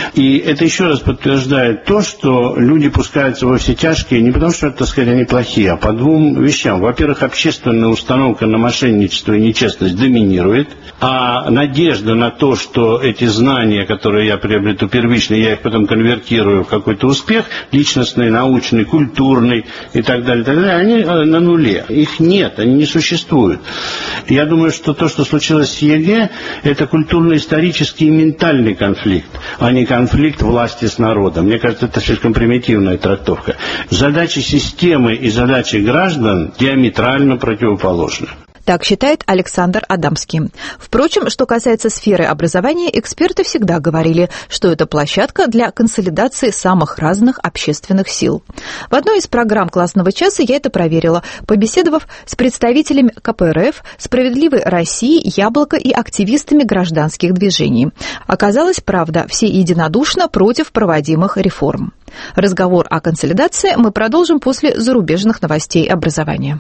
это еще раз подтверждает то, что люди пускаются во все тяжкие не потому, что, так сказать, они плохие, а по двум вещам. Во-первых, общественная установка на мошенничество и нечестность доминирует, а надежда на то, что эти знания, которые я приобрету первично, я их потом конвертирую в какой-то успех, личностный, научный, культурный и так далее, так далее, они на нуле. Их нет, они не существуют. Я думаю, что то, что случилось с ЕГЭ, это культурно-исторический и ментальный конфликт, а не конфликт власти с народом. Мне кажется, это слишком примитивная трактовка. Задачи системы и задачи граждан диаметрально противоположны. Так считает Александр Адамский. Впрочем, что касается сферы образования, эксперты всегда говорили, что это площадка для консолидации самых разных общественных сил. В одной из программ «Классного часа» я это проверила, побеседовав с представителями ка пэ эр эф, «Справедливой России», «Яблоко» и активистами гражданских движений. Оказалось, правда, все единодушно против проводимых реформ. Разговор о консолидации мы продолжим после зарубежных новостей образования.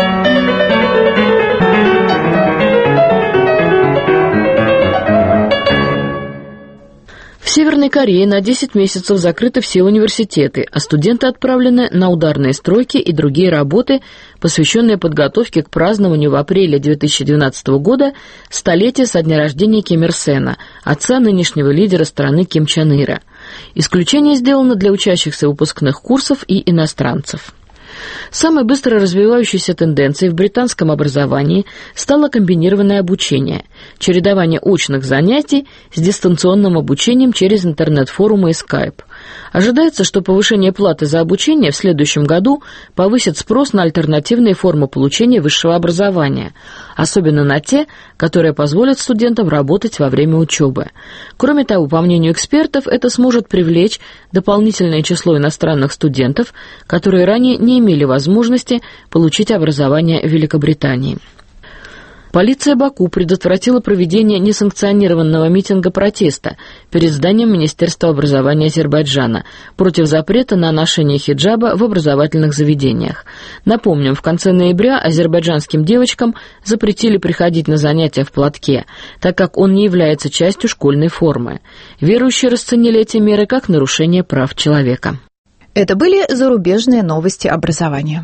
В Северной Корее на десять месяцев закрыты все университеты, а студенты отправлены на ударные стройки и другие работы, посвященные подготовке к празднованию в апреле две тысячи двенадцатого года столетия со дня рождения Ким Ир Сена, отца нынешнего лидера страны Ким Чен Ира. Исключение сделано для учащихся выпускных курсов и иностранцев. Самой быстро развивающейся тенденцией в британском образовании стало комбинированное обучение, чередование очных занятий с дистанционным обучением через интернет-форумы и скайп. Ожидается, что повышение платы за обучение в следующем году повысит спрос на альтернативные формы получения высшего образования, особенно на те, которые позволят студентам работать во время учебы. Кроме того, по мнению экспертов, это сможет привлечь дополнительное число иностранных студентов, которые ранее не имели возможности получить образование в Великобритании. Полиция Баку предотвратила проведение несанкционированного митинга протеста перед зданием Министерства образования Азербайджана против запрета на ношение хиджаба в образовательных заведениях. Напомним, в конце ноября азербайджанским девочкам запретили приходить на занятия в платке, так как он не является частью школьной формы. Верующие расценили эти меры как нарушение прав человека. Это были зарубежные новости образования.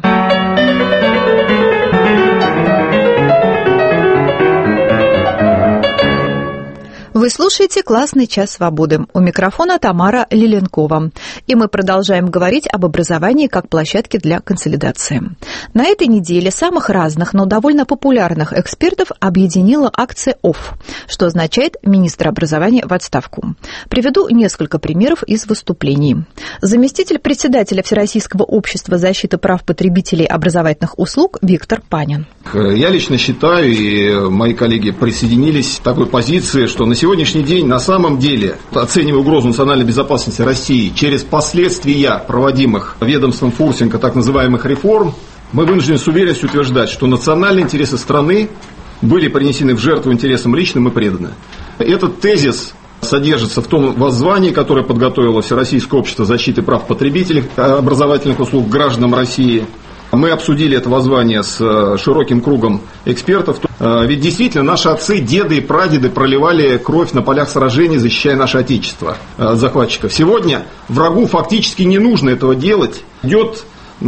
Вы слушаете «Классный час свободы». У микрофона Тамара Лиленкова. И мы продолжаем говорить об образовании как площадке для консолидации. На этой неделе самых разных, но довольно популярных экспертов объединила акция «ОФФ», что означает «Министр образования в отставку». Приведу несколько примеров из выступлений. Заместитель председателя Всероссийского общества защиты прав потребителей образовательных услуг Виктор Панин. Я лично считаю, и мои коллеги присоединились к такой позиции, что на сегодняшний день на самом деле, оценивая угрозу национальной безопасности России через последствия проводимых ведомством Фурсенко так называемых реформ, мы вынуждены с уверенностью утверждать, что национальные интересы страны были принесены в жертву интересам личным и преданы. Этот тезис содержится в том воззвании, которое подготовило Всероссийское общество защиты прав потребителей образовательных услуг гражданам России. Мы обсудили это воззвание с широким кругом экспертов. Ведь действительно наши отцы, деды и прадеды проливали кровь на полях сражений, защищая наше Отечество от захватчиков. Сегодня врагу фактически не нужно этого делать. Идет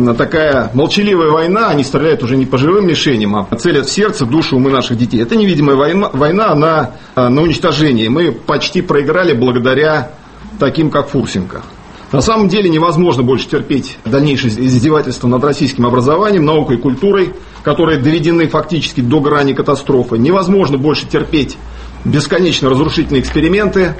такая молчаливая война, они стреляют уже не по живым мишеням, а целят в сердце, душу, умы наших детей. Это невидимая война, война на, на уничтожение. Мы почти проиграли благодаря таким, как Фурсенко. На самом деле невозможно больше терпеть дальнейшее издевательство над российским образованием, наукой и культурой, которые доведены фактически до грани катастрофы. Невозможно больше терпеть бесконечно разрушительные эксперименты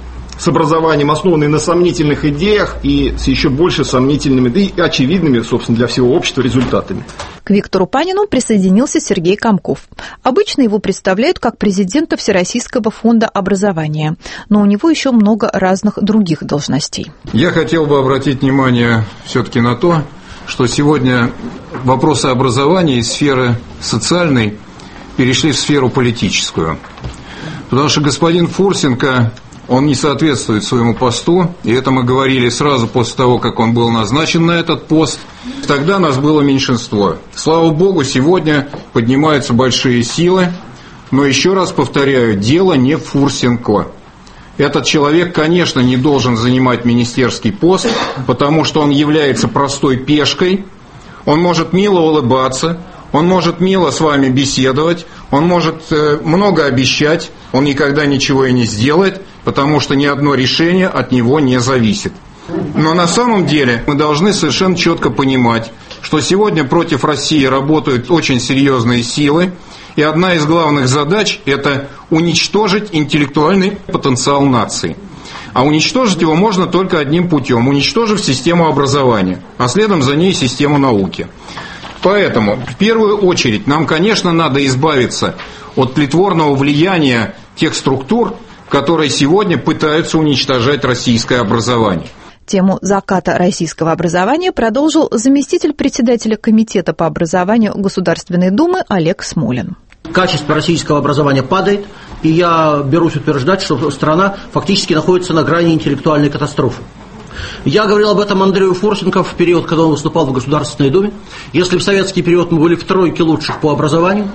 с образованием, основанные на сомнительных идеях и с еще больше сомнительными, да и очевидными, собственно, для всего общества результатами. К Виктору Панину присоединился Сергей Комков. Обычно его представляют как президента Всероссийского фонда образования, но у него еще много разных других должностей. Я хотел бы обратить внимание все-таки на то, что сегодня вопросы образования из сферы социальной перешли в сферу политическую. Потому что господин Фурсенко, он не соответствует своему посту, и это мы говорили сразу после того, как он был назначен на этот пост. Тогда нас было меньшинство. Слава Богу, сегодня поднимаются большие силы, но еще раз повторяю, дело не в Фурсенко. Этот человек, конечно, не должен занимать министерский пост, потому что он является простой пешкой, он может мило улыбаться, он может мило с вами беседовать, он может много обещать, он никогда ничего и не сделает, потому что ни одно решение от него не зависит. Но на самом деле мы должны совершенно четко понимать, что сегодня против России работают очень серьезные силы, и одна из главных задач – это уничтожить интеллектуальный потенциал нации. А уничтожить его можно только одним путем – уничтожив систему образования, а следом за ней систему науки. Поэтому, в первую очередь, нам, конечно, надо избавиться от тлетворного влияния тех структур, которые сегодня пытаются уничтожать российское образование. Тему заката российского образования продолжил заместитель председателя Комитета по образованию Государственной Думы Олег Смолин. Качество российского образования падает, и я берусь утверждать, что страна фактически находится на грани интеллектуальной катастрофы. Я говорил об этом Андрею Фурсенко в период, когда он выступал в Государственной Думе. Если в советский период мы были в тройке лучших по образованию,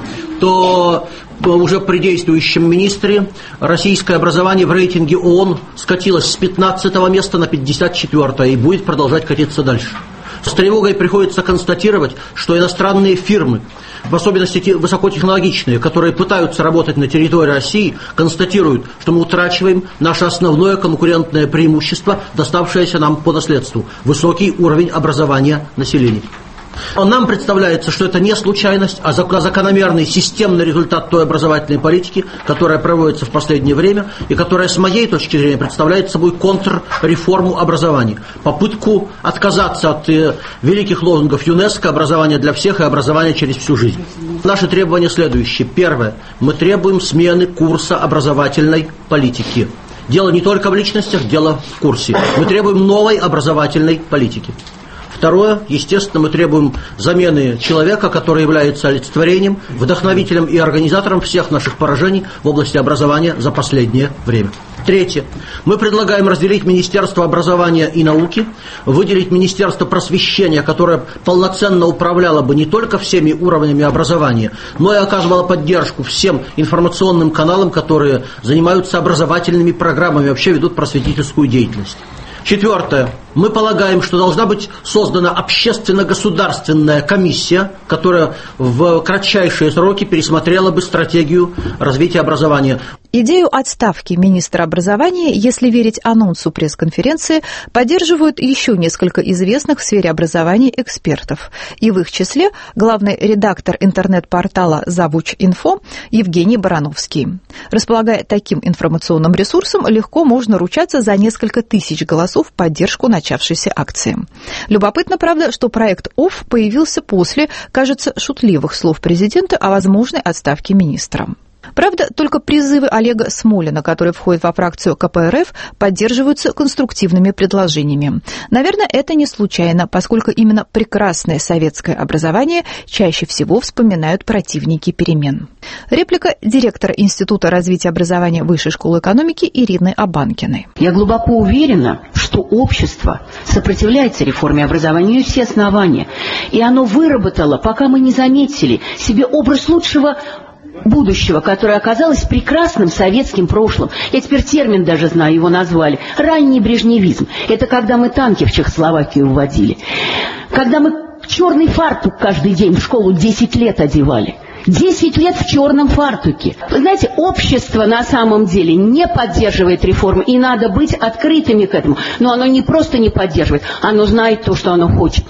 то уже при действующем министре российское образование в рейтинге ООН скатилось с пятнадцатого места на пятьдесят четвёртое и будет продолжать катиться дальше. С тревогой приходится констатировать, что иностранные фирмы, в особенности те высокотехнологичные, которые пытаются работать на территории России, констатируют, что мы утрачиваем наше основное конкурентное преимущество, доставшееся нам по наследству – высокий уровень образования населения. Нам представляется, что это не случайность, а закономерный системный результат той образовательной политики, которая проводится в последнее время и которая, с моей точки зрения, представляет собой контрреформу образования. Попытку отказаться от э, великих лозунгов ЮНЕСКО «Образование для всех» и «Образование через всю жизнь». Наши требования следующие. Первое. Мы требуем смены курса образовательной политики. Дело не только в личностях, дело в курсе. Мы требуем новой образовательной политики. Второе, естественно, мы требуем замены человека, который является олицетворением, вдохновителем и организатором всех наших поражений в области образования за последнее время. Третье. Мы предлагаем разделить Министерство образования и науки, выделить Министерство просвещения, которое полноценно управляло бы не только всеми уровнями образования, но и оказывало поддержку всем информационным каналам, которые занимаются образовательными программами, вообще ведут просветительскую деятельность. Четвертое. Мы полагаем, что должна быть создана общественно-государственная комиссия, которая в кратчайшие сроки пересмотрела бы стратегию развития образования. Идею отставки министра образования, если верить анонсу пресс-конференции, поддерживают еще несколько известных в сфере образования экспертов. И в их числе главный редактор интернет-портала «Завуч.инфо» Евгений Барановский. Располагая таким информационным ресурсом, легко можно ручаться за несколько тысяч голосов в поддержку начавшейся акции. Любопытно, правда, что проект ОФ появился после, кажется, шутливых слов президента о возможной отставке министра. Правда, только призывы Олега Смолина, который входит во фракцию ка пэ эр эф, поддерживаются конструктивными предложениями. Наверное, это не случайно, поскольку именно прекрасное советское образование чаще всего вспоминают противники перемен. Реплика директора Института развития образования Высшей школы экономики Ирины Абанкиной. Я глубоко уверена, что общество сопротивляется реформе образования, у нее все основания. И оно выработало, пока мы не заметили, себе образ лучшего будущего, которое оказалось прекрасным советским прошлым. Я теперь термин даже знаю, его назвали. Ранний брежневизм. Это когда мы танки в Чехословакию вводили. Когда мы черный фартук каждый день в школу десять лет одевали. Десять лет в черном фартуке. Вы знаете, общество на самом деле не поддерживает реформы, и надо быть открытыми к этому. Но оно не просто не поддерживает, оно знает то, что оно хочет.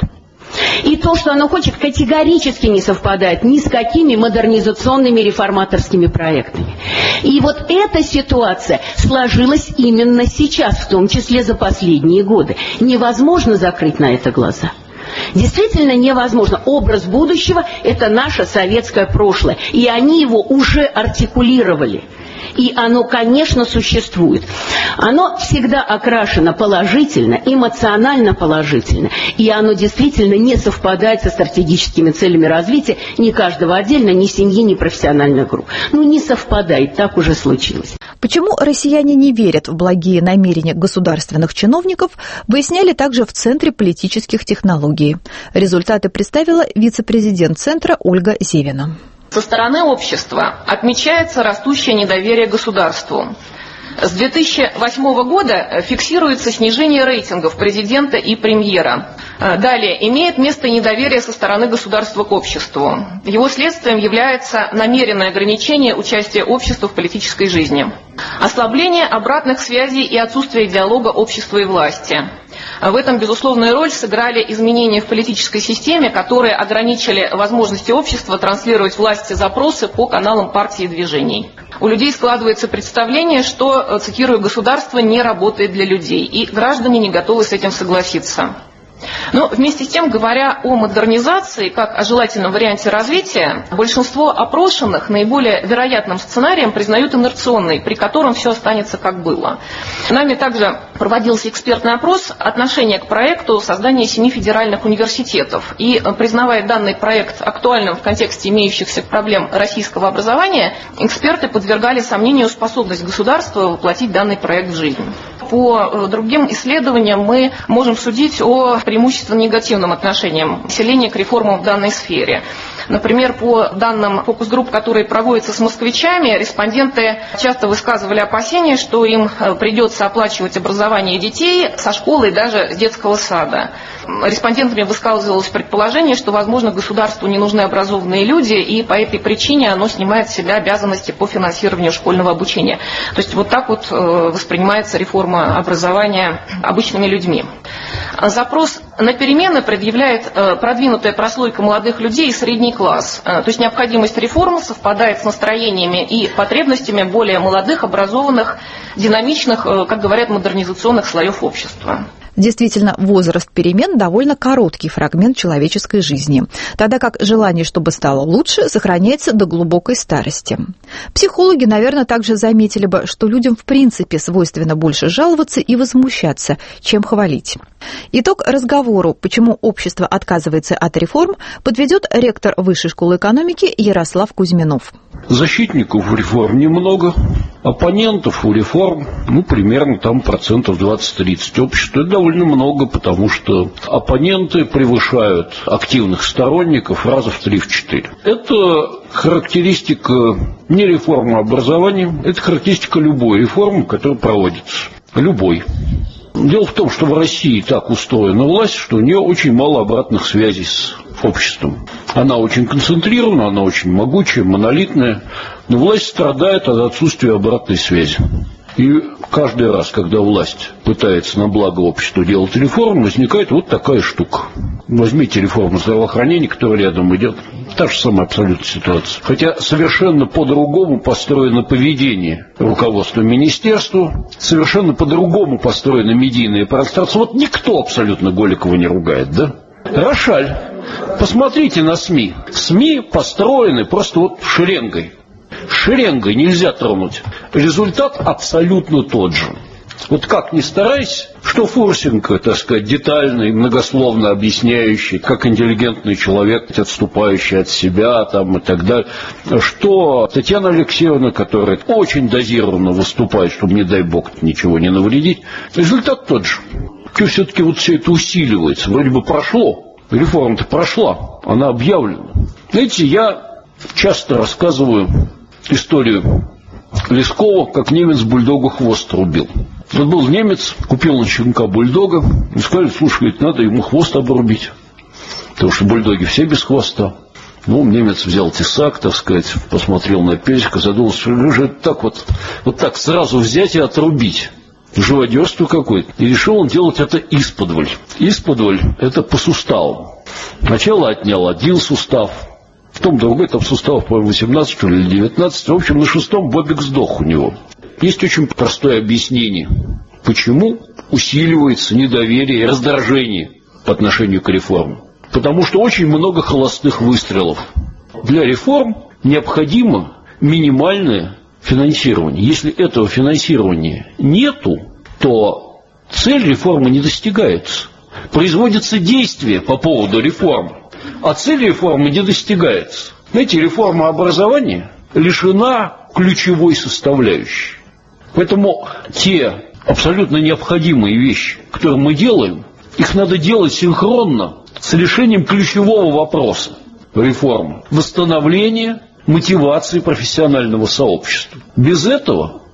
И то, что оно хочет, категорически не совпадает ни с какими модернизационными реформаторскими проектами. И вот эта ситуация сложилась именно сейчас, в том числе за последние годы. Невозможно закрыть на это глаза. Действительно невозможно. Образ будущего – это наше советское прошлое. И они его уже артикулировали. И оно, конечно, существует. Оно всегда окрашено положительно, эмоционально положительно. И оно действительно не совпадает со стратегическими целями развития ни каждого отдельно, ни семьи, ни профессиональных групп. Ну, не совпадает, так уже случилось. Почему россияне не верят в благие намерения государственных чиновников, выясняли также в Центре политических технологий. Результаты представила вице-президент Центра Ольга Зевина. Со стороны общества отмечается растущее недоверие к государству. С две тысячи восьмого года фиксируется снижение рейтингов президента и премьера. Далее, имеет место недоверие со стороны государства к обществу. Его следствием является намеренное ограничение участия общества в политической жизни. Ослабление обратных связей и отсутствие диалога общества и власти. В этом безусловную роль сыграли изменения в политической системе, которые ограничили возможности общества транслировать власти запросы по каналам партий и движений. У людей складывается представление, что, цитирую, государство не работает для людей, и граждане не готовы с этим согласиться. Но вместе с тем, говоря о модернизации как о желательном варианте развития, большинство опрошенных наиболее вероятным сценарием признают инерционный, при котором все останется как было. Нами также проводился экспертный опрос отношения к проекту создания семи федеральных университетов. И, признавая данный проект актуальным в контексте имеющихся проблем российского образования, эксперты подвергали сомнению способность государства воплотить данный проект в жизнь. По другим исследованиям мы можем судить о преимущественно негативном отношении населения к реформам в данной сфере. Например, по данным фокус-групп, которые проводятся с москвичами, респонденты часто высказывали опасения, что им придется оплачивать образование детей со школы и даже с детского сада. Респондентами высказывалось предположение, что, возможно, государству не нужны образованные люди, и по этой причине оно снимает с себя обязанности по финансированию школьного обучения. То есть вот так вот воспринимается реформа образования обычными людьми. Запрос на перемены предъявляет продвинутая прослойка молодых людей и средний класс. То есть необходимость реформ совпадает с настроениями и потребностями более молодых, образованных, динамичных, как говорят, модернизационных слоев общества. Действительно, возраст перемен довольно короткий фрагмент человеческой жизни, тогда как желание, чтобы стало лучше, сохраняется до глубокой старости. Психологи, наверное, также заметили бы, что людям в принципе свойственно больше жаловаться и возмущаться, чем хвалить. Итог разговору, почему общество отказывается от реформ, подведет ректор Высшей школы экономики Ярослав Кузьминов. Защитников реформ немного, оппонентов у реформ, ну, примерно там процентов двадцать-тридцать. Общество это довольно много, потому что оппоненты превышают активных сторонников раза в три-четыре. Это характеристика не реформы образования, это характеристика любой реформы, которая проводится. Любой. Дело в том, что в России так устроена власть, что у нее очень мало обратных связей с обществом. Она очень концентрирована, она очень могучая, монолитная, но власть страдает от отсутствия обратной связи. И каждый раз, когда власть пытается на благо общества делать реформу, возникает вот такая штука. Возьмите реформу здравоохранения, которая рядом идет. Та же самая абсолютно ситуация. Хотя совершенно по-другому построено поведение руководства министерства, совершенно по-другому построено медийное пространство. Вот никто абсолютно Голикова не ругает, да? Рошаль. Посмотрите на СМИ. СМИ построены просто вот шеренгой. Шеренгой нельзя тронуть. Результат абсолютно тот же. Вот как ни старайся, что Фурсенко, так сказать, детально и многословно объясняющий, как интеллигентный человек, отступающий от себя там, и так далее, что Татьяна Алексеевна, которая очень дозированно выступает, чтобы, не дай бог, ничего не навредить, результат тот же. И все-таки вот все это усиливается. Вроде бы прошло, реформа-то прошла, она объявлена. Знаете, я часто рассказываю историю Лескова, как немец бульдогу хвост рубил. Вот был немец, купил на щенка бульдога, и сказали, слушай, надо ему хвост обрубить, потому что бульдоги все без хвоста. Ну, немец взял тесак, так сказать, посмотрел на песика, задумался, что же это так вот, вот так сразу взять и отрубить. Живодерство какое-то. И решил он делать это исподволь. Исподволь – это по суставам. Сначала отнял один сустав, потом другой, там суставов, по-моему, восемнадцать что ли, или девятнадцать. В общем, на шестом Бобик сдох у него. Есть очень простое объяснение, почему усиливается недоверие и раздражение по отношению к реформам. Потому что очень много холостых выстрелов. Для реформ необходимо минимальное финансирование. Если этого финансирования нету, то цель реформы не достигается. Производятся действия по поводу реформ, а цель реформы не достигается. Знаете, реформа образования лишена ключевой составляющей. Поэтому те абсолютно необходимые вещи, которые мы делаем, их надо делать синхронно с решением ключевого вопроса реформы. Восстановление мотивации профессионального сообщества. Без этого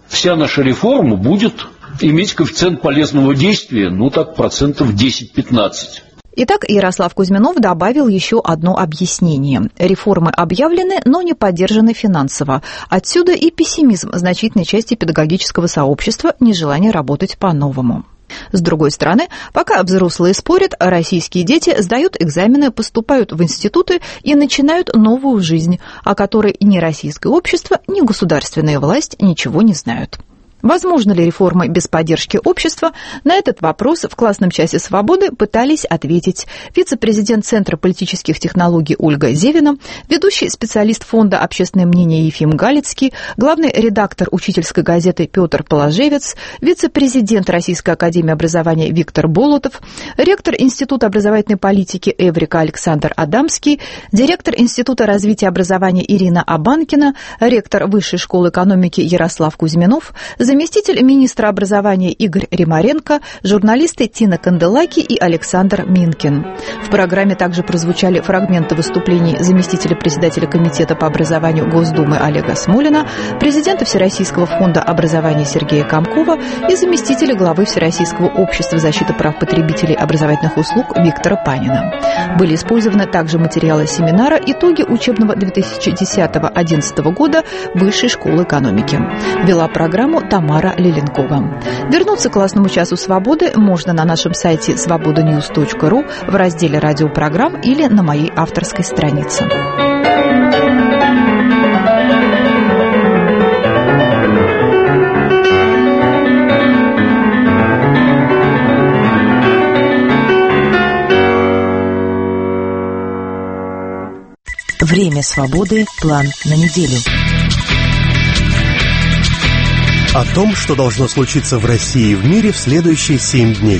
вся наша реформа будет иметь коэффициент полезного действия, ну так, процентов десять-пятнадцать. Итак, Ярослав Кузьминов добавил еще одно объяснение. Реформы объявлены, но не поддержаны финансово. Отсюда и пессимизм значительной части педагогического сообщества, нежелание работать по-новому. С другой стороны, пока взрослые спорят, российские дети сдают экзамены, поступают в институты и начинают новую жизнь, о которой ни российское общество, ни государственная власть ничего не знают. Возможно ли реформы без поддержки общества? На этот вопрос в классном часе «Свободы» пытались ответить вице-президент Центра политических технологий Ольга Зевина, ведущий специалист Фонда «Общественное мнение» Ефим Галицкий, главный редактор учительской газеты Петр Положевец, вице-президент Российской академии образования Виктор Болотов, ректор Института образовательной политики Эврика Александр Адамский, директор Института развития образования Ирина Абанкина, ректор Высшей школы экономики Ярослав Кузьминов, заместитель министра образования Игорь Римаренко, журналисты Тина Канделаки и Александр Минкин. В программе также прозвучали фрагменты выступлений заместителя председателя Комитета по образованию Госдумы Олега Смолина, президента Всероссийского фонда образования Сергея Комкова и заместителя главы Всероссийского общества защиты прав потребителей образовательных услуг Виктора Панина. Были использованы также материалы семинара «Итоги учебного две тысячи десятого — две тысячи одиннадцатого года Высшей школы экономики». Вела программу Тамара Леленкова. Вернуться к классному часу «Свободы» можно на нашем сайте свобода ньюс точка ру в разделе радиопрограмм или на моей авторской странице. Время свободы. План на неделю. О том, что должно случиться в России и в мире в следующие семь дней.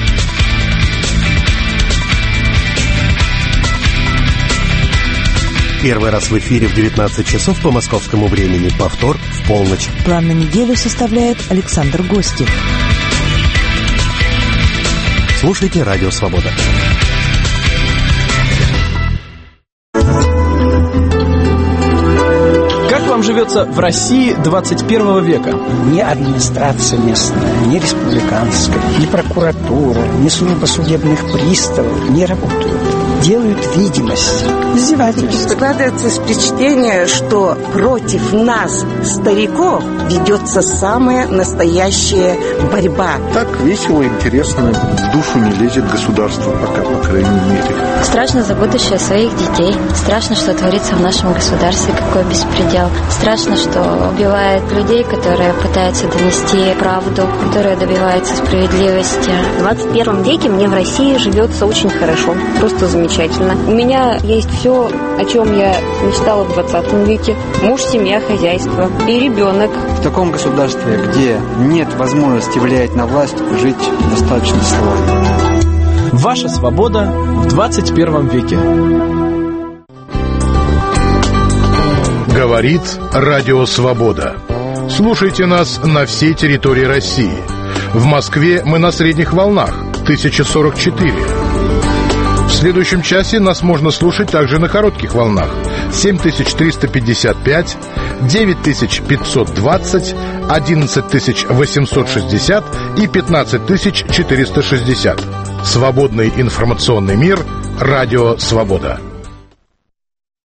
Первый раз в эфире в девятнадцать часов по московскому времени. Повтор в полночь. План на неделю составляет Александр Гостев. Слушайте «Радио Свобода». Как вам живется в России двадцать первого века? Ни администрация местная, ни республиканская, ни прокуратура, ни служба судебных приставов не работают. Делают видимость, издевательство. Складывается впечатление, что против нас, стариков, ведется самая настоящая борьба. Так весело, интересно, в душу не лезет государство пока, по крайней мере. Страшно за будущее своих детей. Страшно, что творится в нашем государстве, какой беспредел. Страшно, что убивают людей, которые пытаются донести правду, которые добиваются справедливости. В двадцать первом веке мне в России живется очень хорошо, просто замечательно. У меня есть все, о чем я мечтала в двадцатом веке. Муж, семья, хозяйство и ребенок. В таком государстве, где нет возможности влиять на власть, жить достаточно сложно. Ваша свобода в двадцать первом веке. Говорит Радио Свобода. Слушайте нас на всей территории России. В Москве мы на средних волнах тысяча сорок четыре. В следующем часе нас можно слушать также на коротких волнах семь тысяч триста пятьдесят пять, девять тысяч пятьсот двадцать, одиннадцать тысяч восемьсот шестьдесят и пятнадцать тысяч четыреста шестьдесят. Свободный информационный мир. Радио Свобода.